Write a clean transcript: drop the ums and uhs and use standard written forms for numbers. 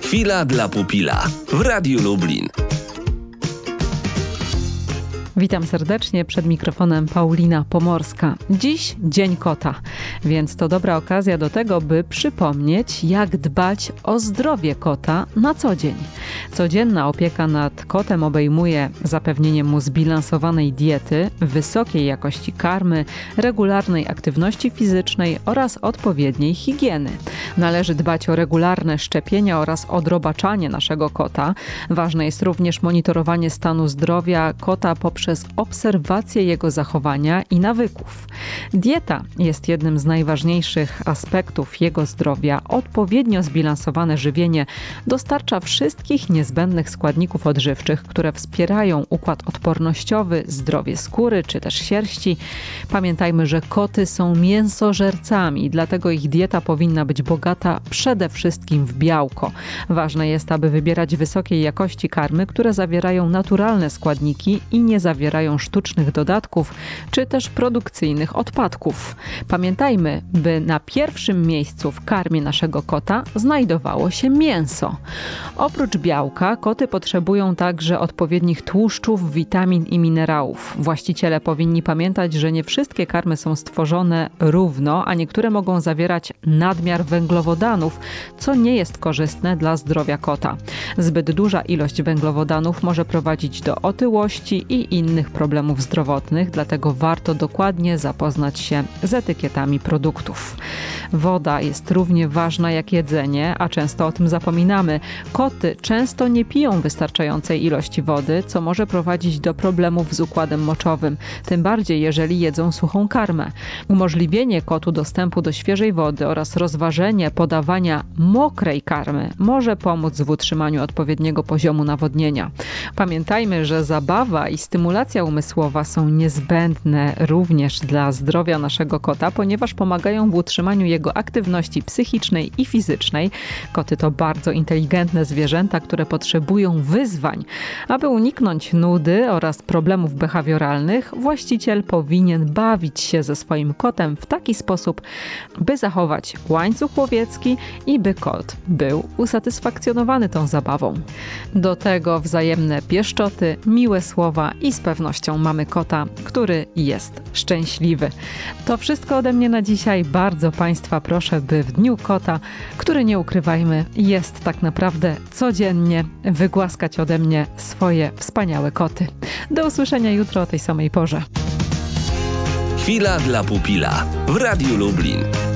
Chwila dla pupila w Radiu Lublin. Witam serdecznie, przed mikrofonem Paulina Pomorska. Dziś Dzień Kota, więc to dobra okazja do tego, by przypomnieć, jak dbać o zdrowie kota na co dzień. Codzienna opieka nad kotem obejmuje zapewnienie mu zbilansowanej diety, wysokiej jakości karmy, regularnej aktywności fizycznej oraz odpowiedniej higieny. Należy dbać o regularne szczepienia oraz odrobaczanie naszego kota. Ważne jest również monitorowanie stanu zdrowia kota poprzez obserwację jego zachowania i nawyków. Dieta jest jednym z najważniejszych aspektów jego zdrowia. Odpowiednio zbilansowane żywienie dostarcza wszystkich niezbędnych składników odżywczych, które wspierają układ odpornościowy, zdrowie skóry czy też sierści. Pamiętajmy, że koty są mięsożercami, dlatego ich dieta powinna być bogata przede wszystkim w białko. Ważne jest, aby wybierać wysokiej jakości karmy, które zawierają naturalne składniki i nie zawierają sztucznych dodatków czy też produkcyjnych odpadków. Pamiętajmy, by na pierwszym miejscu w karmie naszego kota znajdowało się mięso. Oprócz białka koty potrzebują także odpowiednich tłuszczów, witamin i minerałów. Właściciele powinni pamiętać, że nie wszystkie karmy są stworzone równo, a niektóre mogą zawierać nadmiar węglowodanów, co nie jest korzystne dla zdrowia kota. Zbyt duża ilość węglowodanów może prowadzić do otyłości i innych problemów zdrowotnych, dlatego warto dokładnie zapoznać się z etykietami produktów. Woda jest równie ważna jak jedzenie, a często o tym zapominamy. Koty często nie piją wystarczającej ilości wody, co może prowadzić do problemów z układem moczowym, tym bardziej jeżeli jedzą suchą karmę. Umożliwienie kotu dostępu do świeżej wody oraz rozważenie podawania mokrej karmy może pomóc w utrzymaniu odpowiedniego poziomu nawodnienia. Pamiętajmy, że zabawa i stymulacja umysłowa są niezbędne również dla zdrowia naszego kota, ponieważ pomagają w utrzymaniu jego aktywności psychicznej i fizycznej. Koty to bardzo inteligentne zwierzęta, które potrzebują wyzwań. Aby uniknąć nudy oraz problemów behawioralnych, właściciel powinien bawić się ze swoim kotem w taki sposób, by zachować łańcuch łowiecki i by kot był usatysfakcjonowany tą zabawą. Do tego wzajemne pieszczoty, miłe słowa i z pewnością mamy kota, który jest szczęśliwy. To wszystko ode mnie na dzisiaj. Bardzo Państwa proszę, by w Dniu Kota, który nie ukrywajmy, jest tak naprawdę codziennie, wygłaskać ode mnie swoje wspaniałe koty. Do usłyszenia jutro o tej samej porze. Chwila dla pupila w Radiu Lublin.